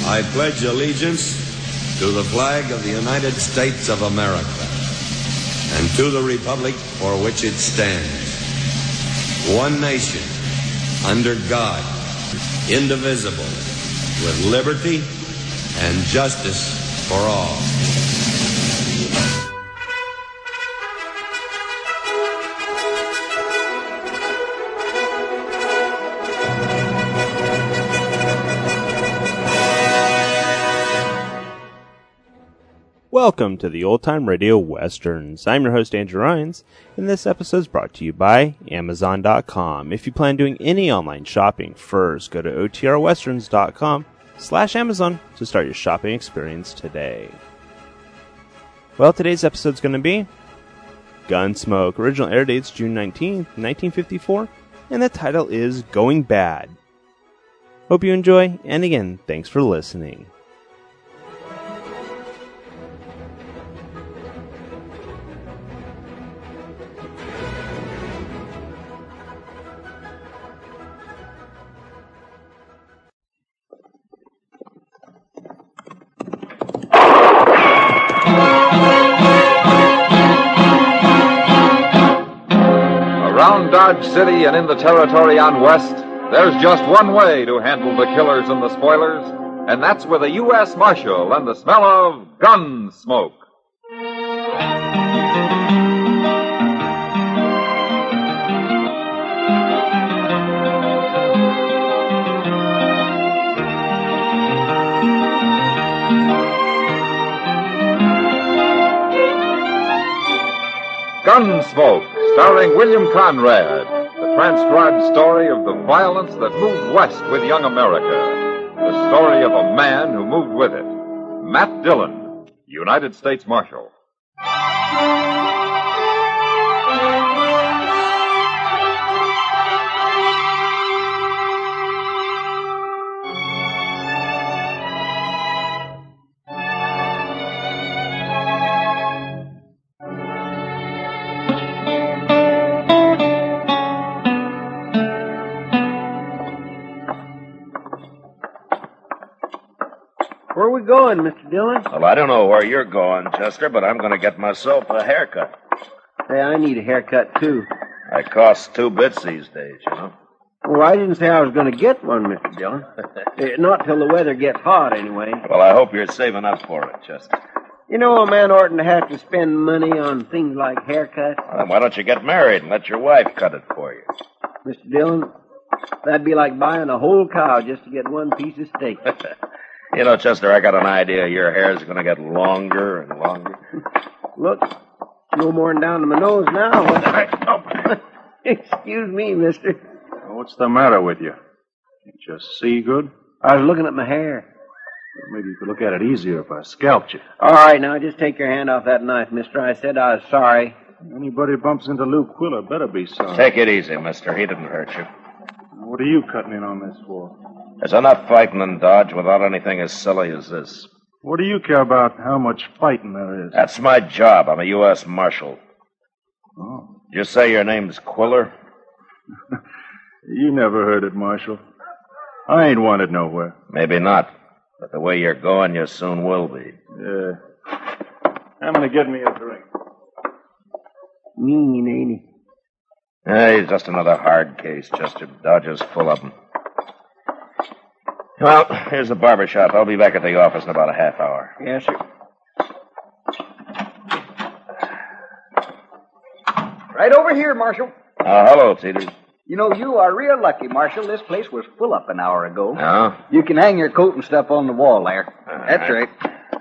I pledge allegiance to the flag of the United States of America and to the republic for which it stands, one nation, under God, indivisible, with liberty and justice for all. Welcome to the Old Time Radio Westerns. I'm your host, Andrew Rhynes, and this episode is brought to you by Amazon.com. If you plan doing any online shopping, first go to otrwesterns.com/Amazon to start your shopping experience today. Well, today's episode is going to be Gunsmoke. Original air date's June 19th, 1954, and the title is Going Bad. Hope you enjoy, and again, thanks for listening. Around Dodge City and in the territory on West, there's just one way to handle the killers and the spoilers, and that's with a U.S. Marshal and the smell of gun smoke. Gunsmoke, starring William Conrad, the transcribed story of the violence that moved west with young America. The story of a man who moved with it. Matt Dillon, United States Marshal. Where are we going, Mr. Dillon? Well, I don't know where you're going, Chester, but I'm going to get myself a haircut. Hey, I need a haircut, too. It costs 2 bits these days, you know. Well, I didn't say I was going to get one, Mr. Dillon. Not till the weather gets hot, anyway. Well, I hope you're saving up for it, Chester. You know, a man oughtn't to have to spend money on things like haircuts. Well, why don't you get married and let your wife cut it for you? Mr. Dillon, that'd be like buying a whole cow just to get one piece of steak. You know, Chester, I got an idea your hair's going to get longer and longer. Look, no more than down to my nose now. Excuse me, mister. What's the matter with you? You just see good? I was looking at my hair. Maybe you could look at it easier if I scalped you. All right, now, just take your hand off that knife, mister. I said I was sorry. Anybody bumps into Lou Quiller better be sorry. Take it easy, mister. He didn't hurt you. What are you cutting in on this for? There's enough fighting in Dodge without anything as silly as this. What do you care about how much fighting there is? That's my job. I'm a U.S. Marshal. Oh. Did you say your name's Quiller? You never heard it, Marshal. I ain't wanted nowhere. Maybe not. But the way you're going, you soon will be. Yeah. I'm going to get me a drink. Mean, ain't he? He's just another hard case, Chester. Dodge is full of them. Well, here's the barber shop. I'll be back at the office in about a half hour. Yes, sir. Right over here, Marshal. Hello, Teeters. You know, you are real lucky, Marshal. This place was full up an hour ago. No? You can hang your coat and stuff on the wall there. That's right.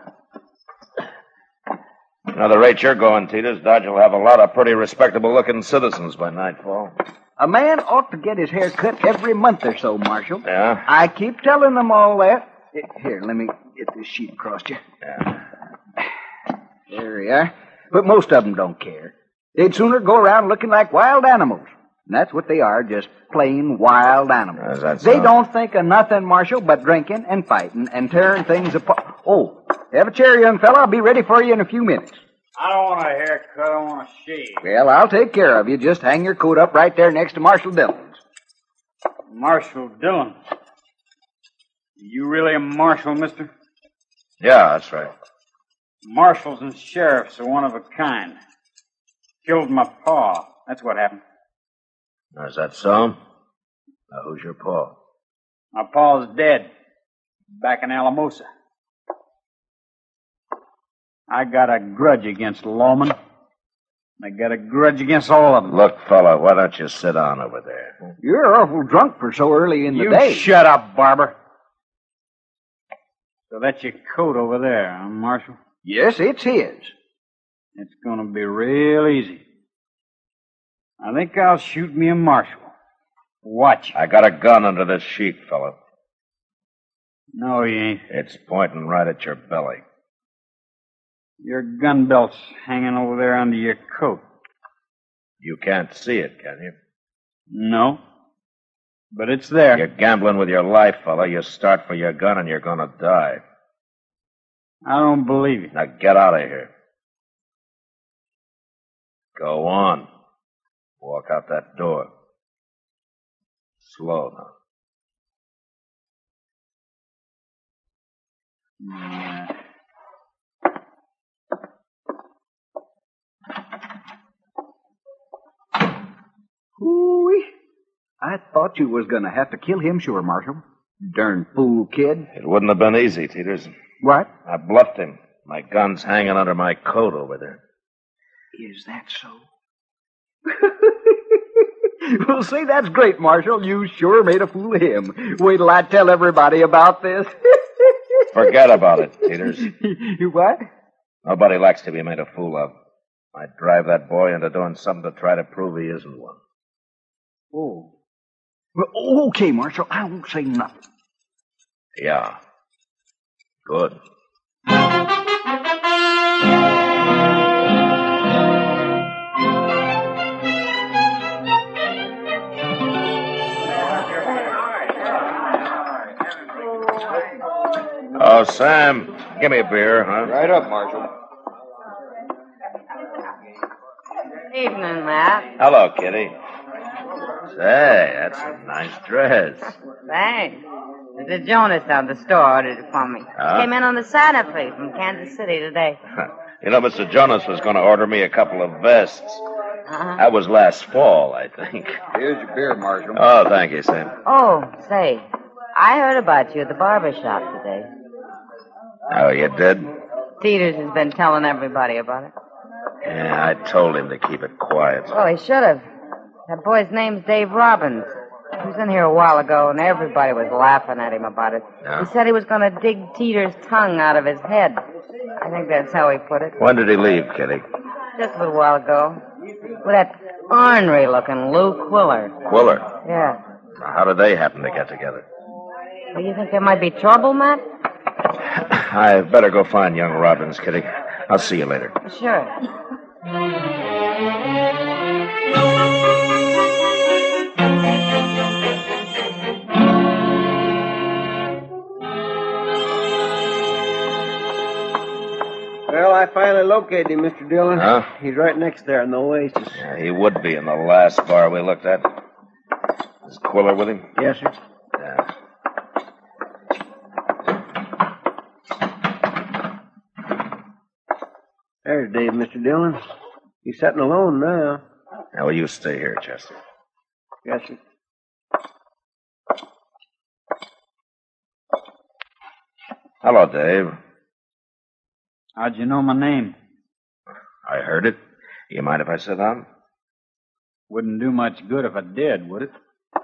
Now, the rate you're going, Teeters, Dodge will have a lot of pretty respectable-looking citizens by nightfall. A man ought to get his hair cut every month or so, Marshal. Yeah? I keep telling them all that. Here, let me get this sheet across you. Yeah. There we are. But most of them don't care. They'd sooner go around looking like wild animals. And that's what they are, just plain wild animals. They don't think of nothing, Marshal, but drinking and fighting and tearing things apart. Oh, have a chair, young fella. I'll be ready for you in a few minutes. I don't want a haircut. I want a shave. Well, I'll take care of you. Just hang your coat up right there next to Marshal Dillon's. Marshal Dillon. You really a marshal, mister? Yeah, that's right. Marshals and sheriffs are one of a kind. Killed my pa. That's what happened. Is that so? Now, who's your pa? My pa's dead. Back in Alamosa. I got a grudge against lawmen. I got a grudge against all of them. Look, fella, why don't you sit down over there? You're awful drunk for so early in the day. You shut up, Barber. So that's your coat over there, huh, Marshal? Yes, it's his. It's gonna be real easy. I think I'll shoot me a marshal. Watch. I got a gun under this sheet, fella. No, you ain't. It's pointing right at your belly. Your gun belt's hanging over there under your coat. You can't see it, can you? No. But it's there. You're gambling with your life, fella. You start for your gun and you're gonna die. I don't believe it. Now get out of here. Go on. Walk out that door. Slow now. Ooh-wee. I thought you was going to have to kill him, sure, Marshal. Darn fool kid. It wouldn't have been easy, Teeters. What? I bluffed him. My gun's hanging under my coat over there. Is that so? Well, say, that's great, Marshal. You sure made a fool of him. Wait till I tell everybody about this. Forget about it, Teeters. What? Nobody likes to be made a fool of. I'd drive that boy into doing something to try to prove he isn't one. Oh. Well, okay, Marshal. I won't say nothing. Yeah. Good. Oh, Sam, give me a beer, huh? Right up, Marshal. Evening, Matt. Hello, Kitty. Say, that's a nice dress. Thanks. Mr. Jonas down the store ordered it for me. Huh? Came in on the Santa Fe from Kansas City today. You know, Mr. Jonas was going to order me a couple of vests. Uh-huh. That was last fall, I think. Here's your beer, Marshal. Oh, thank you, Sam. Oh, say, I heard about you at the barber shop today. Oh, you did? Teeters has been telling everybody about it. Yeah, I told him to keep it quiet. Oh, he should have. That boy's name's Dave Robbins. He was in here a while ago, and everybody was laughing at him about it. Yeah. He said he was going to dig Teeters' tongue out of his head. I think that's how he put it. When did he leave, Kitty? Just a little while ago. With that ornery-looking Lou Quiller. Quiller. Yeah. How did they happen to get together? Well, you think there might be trouble, Matt? I better go find young Robbins, Kitty. I'll see you later. Sure. Well, I finally located him, Mr. Dillon. Huh? He's right next there in the oasis. Yeah, he would be in the last bar we looked at. Is Quiller with him? Yes, sir. Yeah. There's Dave, Mr. Dillon. He's sitting alone now. Now, will you stay here, Chester? Yes, sir. Hello, Dave. How'd you know my name? I heard it. You mind if I sit down? Wouldn't do much good if I did, would it?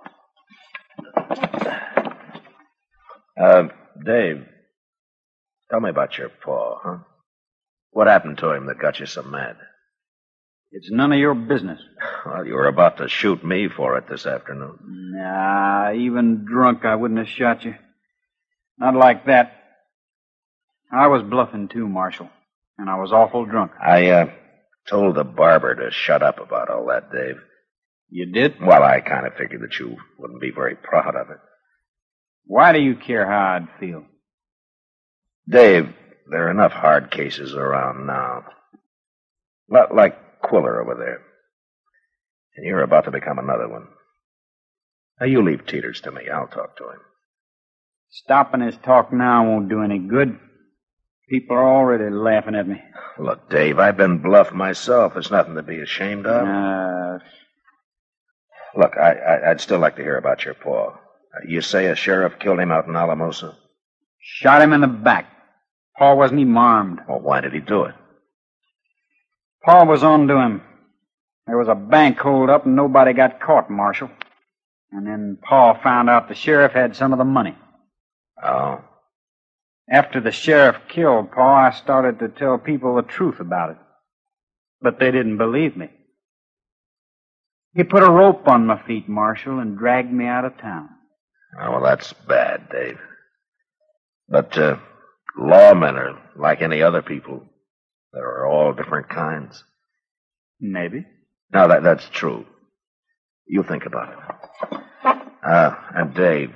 Dave, tell me about your pa, huh? What happened to him that got you so mad? It's none of your business. Well, you were about to shoot me for it this afternoon. Nah, even drunk, I wouldn't have shot you. Not like that. I was bluffing too, Marshal, and I was awful drunk. I told the barber to shut up about all that, Dave. You did? Well, I kind of figured that you wouldn't be very proud of it. Why do you care how I'd feel? Dave, there are enough hard cases around now. Like Quiller over there. And you're about to become another one. Now, you leave Teeters to me. I'll talk to him. Stopping this talk now won't do any good. People are already laughing at me. Look, Dave, I've been bluffed myself. It's nothing to be ashamed of. Look, I'd still like to hear about your paw. You say a sheriff killed him out in Alamosa? Shot him in the back. Paul wasn't even armed. Well, why did he do it? Paul was on to him. There was a bank hold up and nobody got caught, Marshal. And then Paul found out the sheriff had some of the money. Oh? After the sheriff killed Paul, I started to tell people the truth about it. But they didn't believe me. He put a rope on my feet, Marshal, and dragged me out of town. Oh, well, that's bad, Dave. But lawmen are like any other people. There are all different kinds. Maybe. No, that's true. You think about it. And Dave,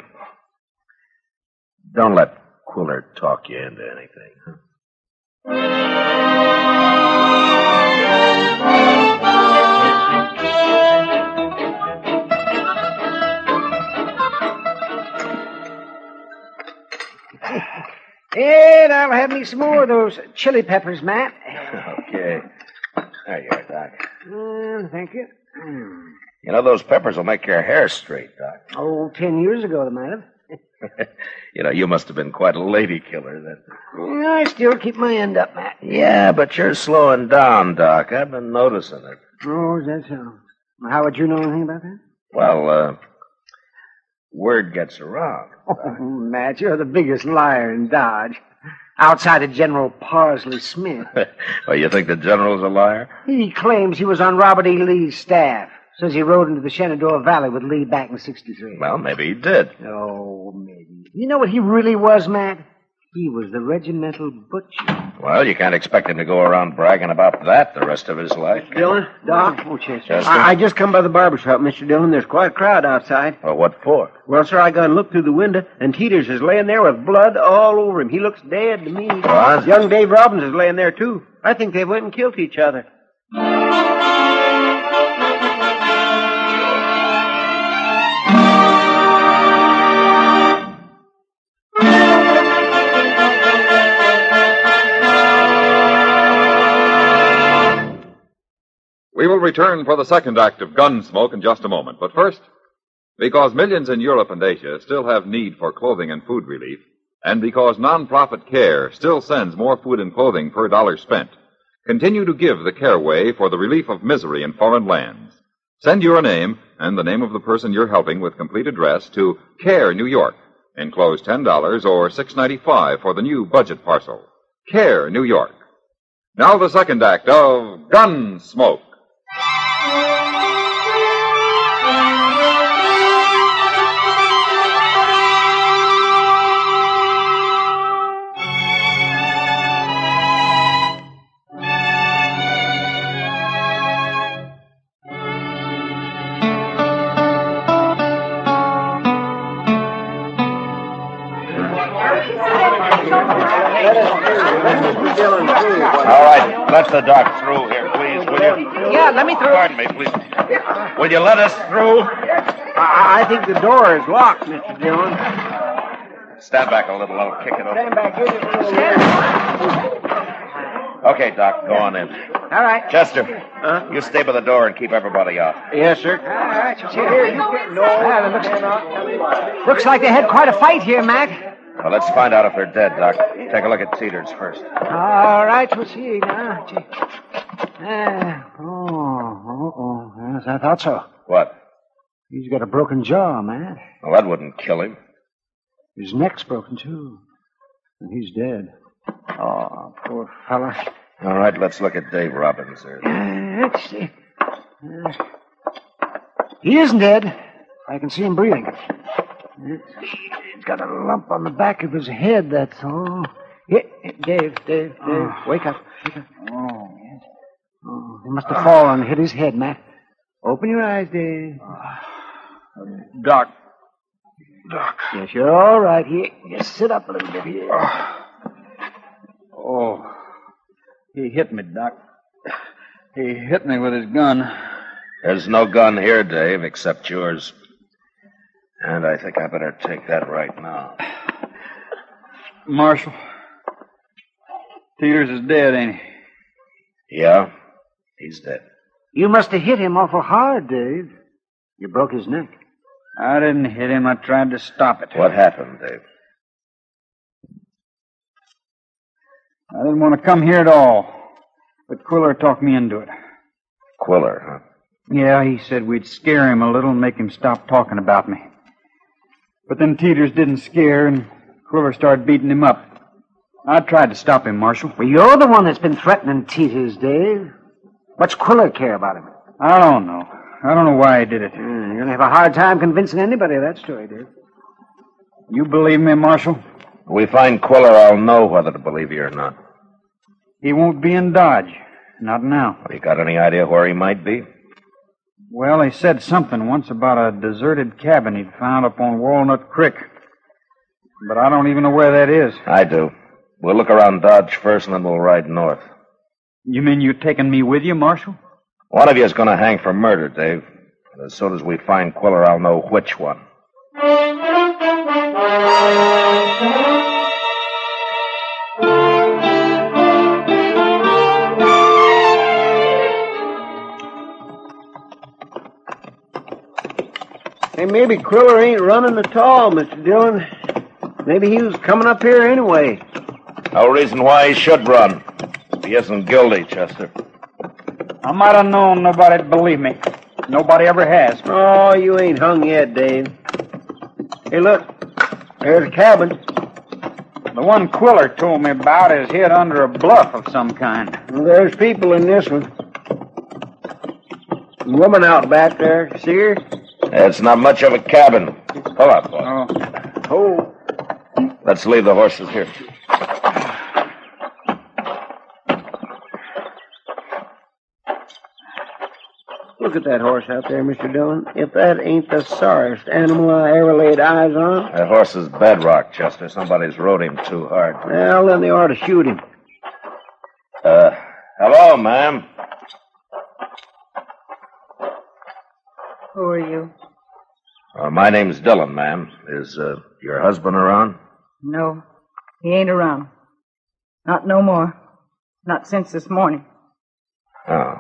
don't let Quiller talk you into anything, huh? And I'll have me some more of those chili peppers, Matt. Okay. There you are, Doc. Thank you. You know, those peppers will make your hair straight, Doc. Oh, 10 years ago, they might have. You know, you must have been quite a lady killer then. I still keep my end up, Matt. Yeah, but you're slowing down, Doc. I've been noticing it. Oh, is that so? How would you know anything about that? Well, word gets around. Oh, Matt, you're the biggest liar in Dodge. Outside of General Parsley Smith. Well, you think the general's a liar? He claims he was on Robert E. Lee's staff. Says he rode into the Shenandoah Valley with Lee back in '63. Well, maybe he did. Oh, maybe. You know what he really was, Matt? He was the regimental butcher. Well, you can't expect him to go around bragging about that the rest of his life. Dillon, Doc. Oh, Chester. I just come by the barber shop, Mr. Dillon. There's quite a crowd outside. Well, what for? Well, sir, I got and looked through the window, and Teeters is laying there with blood all over him. He looks dead to me. What? Young Dave Robbins is laying there, too. I think they went and killed each other. We will return for the second act of Gunsmoke in just a moment. But first, because millions in Europe and Asia still have need for clothing and food relief, and because nonprofit CARE still sends more food and clothing per dollar spent, continue to give the CARE way for the relief of misery in foreign lands. Send your name and the name of the person you're helping with complete address to CARE, New York. Enclose $10 or $6.95 for the new budget parcel. CARE, New York. Now the second act of Gunsmoke. All right, let the doc through here, please, will you? Yeah, let me through. Pardon me, please. Will you let us through? I think the door is locked, Mr. Dillon. Stand back a little, I'll kick it open. Stand back here. Okay, Doc, go on in. All right. Chester, you stay by the door and keep everybody out. Yes, sir. All right, you here. Looks like they had quite a fight here, Matt. Well, let's find out if they're dead, Doc. Take a look at Teeters first. All right, we'll see now. Yes, I thought so. What? He's got a broken jaw, Matt. Well, that wouldn't kill him. His neck's broken, too. And he's dead. Oh, poor fella. All right, let's look at Dave Robbins there. Let's see. He isn't dead. I can see him breathing. He's got a lump on the back of his head, that's all. Dave, wake up. Wake up. Oh, yes. Oh, he must have fallen and hit his head, Matt. Open your eyes, Dave. Doc. Yes, you're all right. Here, just sit up a little bit here. Oh. He hit me, Doc. He hit me with his gun. There's no gun here, Dave, except yours. And I think I better take that right now. Marshal, Teeters is dead, ain't he? Yeah, he's dead. You must have hit him awful hard, Dave. You broke his neck. I didn't hit him. I tried to stop it. What happened, Dave? I didn't want to come here at all. But Quiller talked me into it. Quiller, huh? Yeah, he said we'd scare him a little and make him stop talking about me. But then Teeters didn't scare, and Quiller started beating him up. I tried to stop him, Marshal. Well, you're the one that's been threatening Teeters, Dave. What's Quiller care about him? I don't know. I don't know why he did it. You're going to have a hard time convincing anybody of that story, Dave. You believe me, Marshal? When we find Quiller, I'll know whether to believe you or not. He won't be in Dodge. Not now. Have you got any idea where he might be? Well, he said something once about a deserted cabin he'd found up on Walnut Creek. But I don't even know where that is. I do. We'll look around Dodge first, and then we'll ride north. You mean you're taking me with you, Marshal? One of you is going to hang for murder, Dave. And as soon as we find Quiller, I'll know which one. Hey, maybe Quiller ain't running at all, Mr. Dillon. Maybe he was coming up here anyway. No reason why he should run. He isn't guilty, Chester. I might have known nobody'd believe me. Nobody ever has. Oh, you ain't hung yet, Dave. Hey, look. There's a cabin. The one Quiller told me about is hid under a bluff of some kind. Well, there's people in this one. A woman out back there. See her? It's not much of a cabin. Pull up, boy. Oh. Let's leave the horses here. Look at that horse out there, Mr. Dillon. If that ain't the sorriest animal I ever laid eyes on. That horse is bedrock, Chester. Somebody's rode him too hard. Well, then they ought to shoot him. Hello, ma'am. Who are you? My name's Dillon, ma'am. Is your husband around? No, he ain't around. Not no more. Not since this morning. Oh.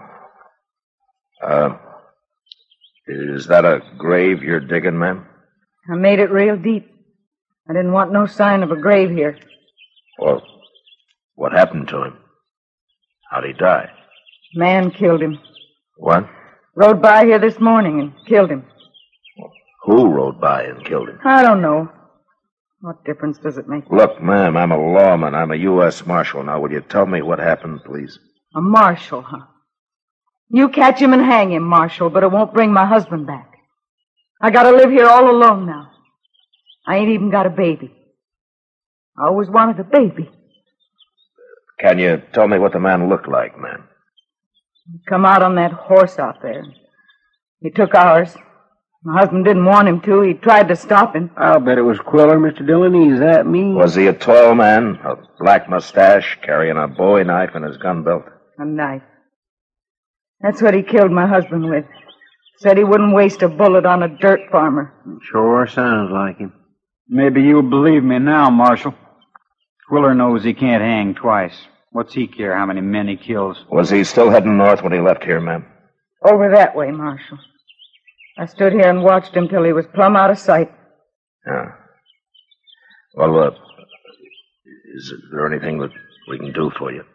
Is that a grave you're digging, ma'am? I made it real deep. I didn't want no sign of a grave here. Well, what happened to him? How'd he die? Man killed him. What? Rode by here this morning and killed him. Who rode by and killed him? I don't know. What difference does it make? Look, ma'am, I'm a lawman. I'm a U.S. Marshal. Now, will you tell me what happened, please? A marshal, huh? You catch him and hang him, Marshal, but it won't bring my husband back. I gotta live here all alone now. I ain't even got a baby. I always wanted a baby. Can you tell me what the man looked like, ma'am? He come out on that horse out there. He took ours. My husband didn't want him to. He tried to stop him. I'll bet it was Quiller, Mr. Dillon. He's that mean. Was he a tall man? A black mustache, carrying a bowie knife in his gun belt? A knife. That's what he killed my husband with. Said he wouldn't waste a bullet on a dirt farmer. Sure sounds like him. Maybe you'll believe me now, Marshal. Quiller knows he can't hang twice. What's he care how many men he kills? Was he still heading north when he left here, ma'am? Over that way, Marshal. I stood here and watched him till he was plumb out of sight. Yeah. Well, is there anything that we can do for you?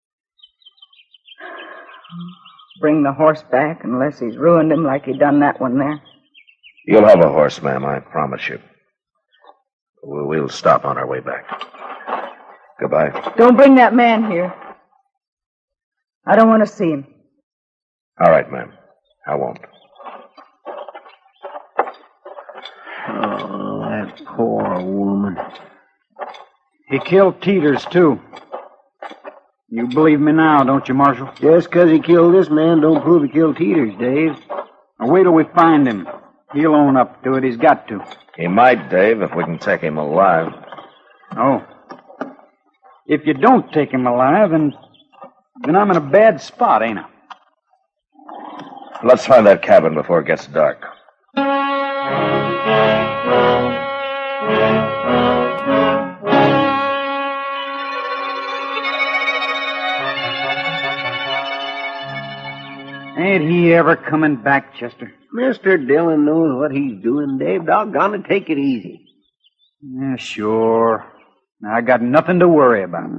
Bring the horse back unless he's ruined him like he done that one there. You'll have a horse, ma'am, I promise you. We'll stop on our way back. Goodbye. Don't bring that man here. I don't want to see him. All right, ma'am. I won't. Oh, that poor woman. He killed Teeters, too. You believe me now, don't you, Marshal? Just 'cause he killed this man don't prove he killed Teeters, Dave. Now, wait till we find him. He'll own up to it. He's got to. He might, Dave, if we can take him alive. Oh. If you don't take him alive, then I'm in a bad spot, ain't I? Let's find that cabin before it gets dark. he ever coming back, Chester? Mr. Dillon knows what he's doing, Dave. Doggone it, take it easy. Yeah, sure. I got nothing to worry about.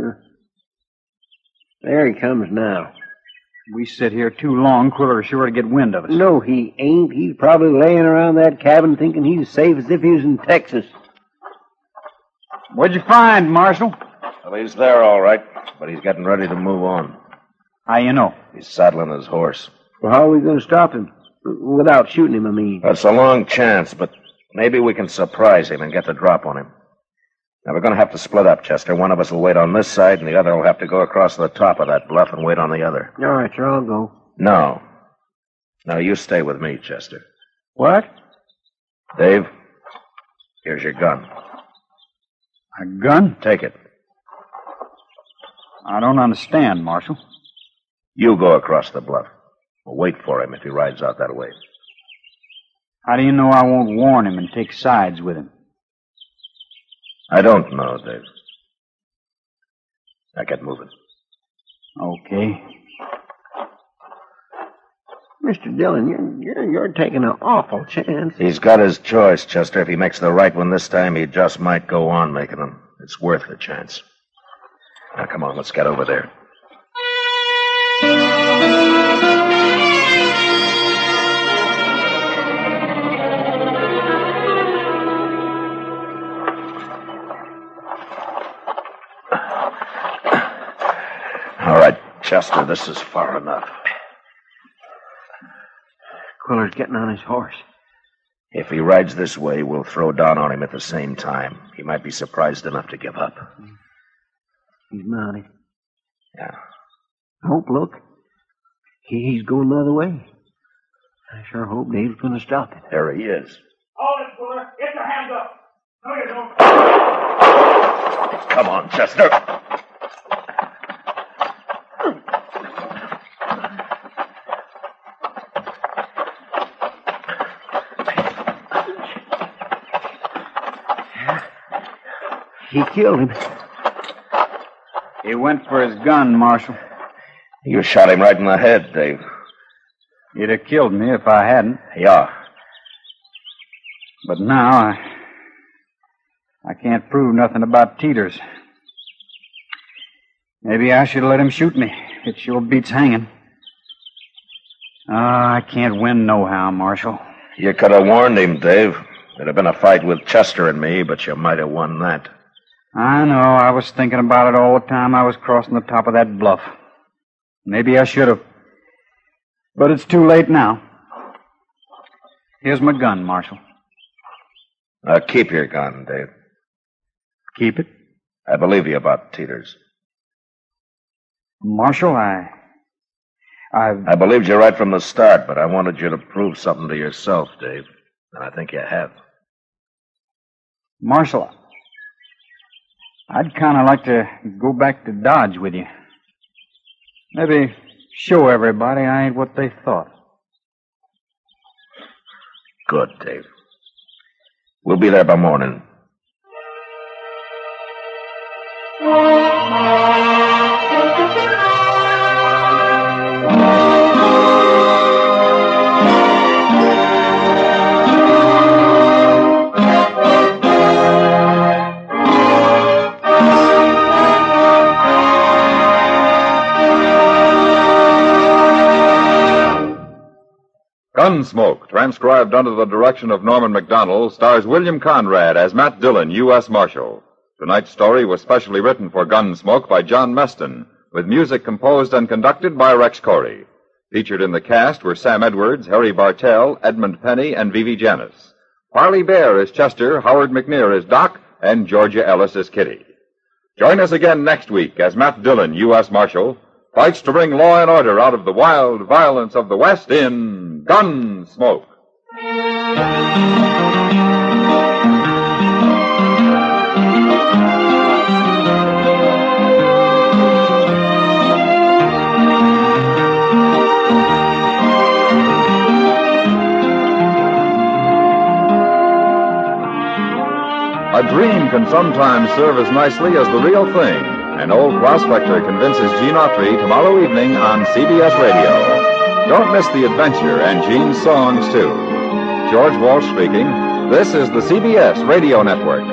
There he comes now. We sit here too long, Quiller's sure to get wind of us. No, he ain't. He's probably laying around that cabin thinking he's safe as if he was in Texas. What'd you find, Marshal? Well, he's there, all right, but he's getting ready to move on. How you know? He's saddling his horse. Well, how are we going to stop him? Without shooting him, I mean. That's a long chance, but maybe we can surprise him and get the drop on him. Now, we're going to have to split up, Chester. One of us will wait on this side, and the other will have to go across the top of that bluff and wait on the other. All right, sir, I'll go. No. No, you stay with me, Chester. What? Dave, here's your gun. A gun? Take it. I don't understand, Marshal. You go across the bluff. We'll wait for him if he rides out that way. How do you know I won't warn him and take sides with him? I don't know, Dave. Now get moving. Okay. Mr. Dillon, you're taking an awful chance. He's got his choice, Chester. If he makes the right one this time, he just might go on making them. It's worth the chance. Now, come on, let's get over there. All right, Chester, this is far enough. Quiller's getting on his horse. If he rides this way, we'll throw down on him at the same time. He might be surprised enough to give up. He's mounted. Yeah. Hope, look. He's going the other way. I sure hope Dave's going to stop it. There he is. Hold it, Quiller. Get your hands up. No, you don't. Come on, Chester. He killed him. He went for his gun, Marshal. You shot him right in the head, Dave. You'd have killed me if I hadn't. Yeah. But now I can't prove nothing about Teeters. Maybe I should let him shoot me. It sure beats hanging. I can't win nohow, Marshal. You could have warned him, Dave. It'd have been a fight with Chester and me, but you might have won that. I know. I was thinking about it all the time I was crossing the top of that bluff. Maybe I should have. But it's too late now. Here's my gun, Marshal. Keep your gun, Dave. Keep it? I believe you about Teeters. Marshal, I believed you right from the start, but I wanted you to prove something to yourself, Dave. And I think you have. Marshal, I'd kind of like to go back to Dodge with you. Maybe show everybody I ain't what they thought. Good, Dave. We'll be there by morning. Gunsmoke, transcribed under the direction of Norman Macdonnell, stars William Conrad as Matt Dillon, U.S. Marshal. Tonight's story was specially written for Gunsmoke by John Meston, with music composed and conducted by Rex Corey. Featured in the cast were Sam Edwards, Harry Bartell, Edmund Penny, and Vivi Janis. Parley Bear as Chester, Howard McNear as Doc, and Georgia Ellis as Kitty. Join us again next week as Matt Dillon, U.S. Marshal, fights to bring law and order out of the wild violence of the West in Gunsmoke. A dream can sometimes serve as nicely as the real thing. An old prospector convinces Gene Autry tomorrow evening on CBS Radio. Don't miss the adventure and Gene's songs, too. George Walsh speaking. This is the CBS Radio Network.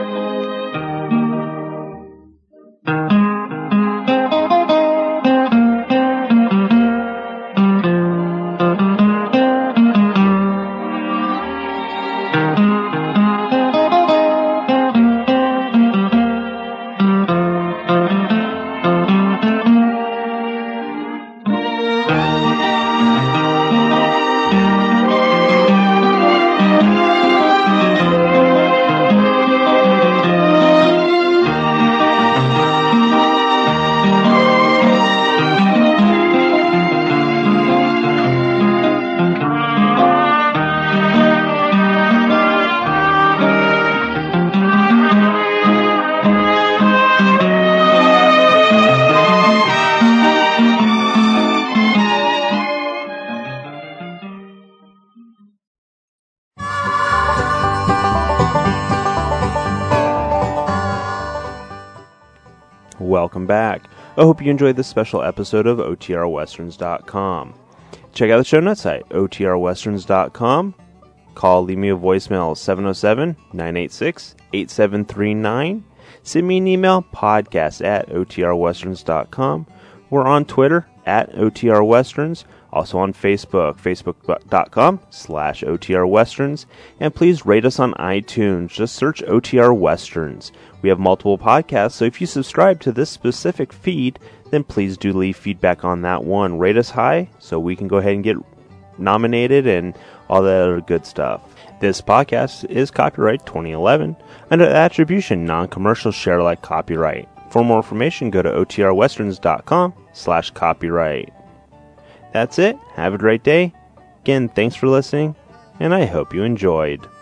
Welcome back. I hope you enjoyed this special episode of OTRWesterns.com. Check out the show notes at OTRWesterns.com. Leave me a voicemail 707-986-8739. Send me an email, podcast@OTRWesterns.com. We're on Twitter @OTRWesterns. Also on Facebook, facebook.com/OTRWesterns. And please rate us on iTunes. Just search OTR Westerns. We have multiple podcasts, so if you subscribe to this specific feed, then please do leave feedback on that one. Rate us high so we can go ahead and get nominated and all that other good stuff. This podcast is copyright 2011 under attribution non-commercial share alike copyright. For more information, go to OTRWesterns.com/copyright. That's it. Have a great day. Again, thanks for listening, and I hope you enjoyed.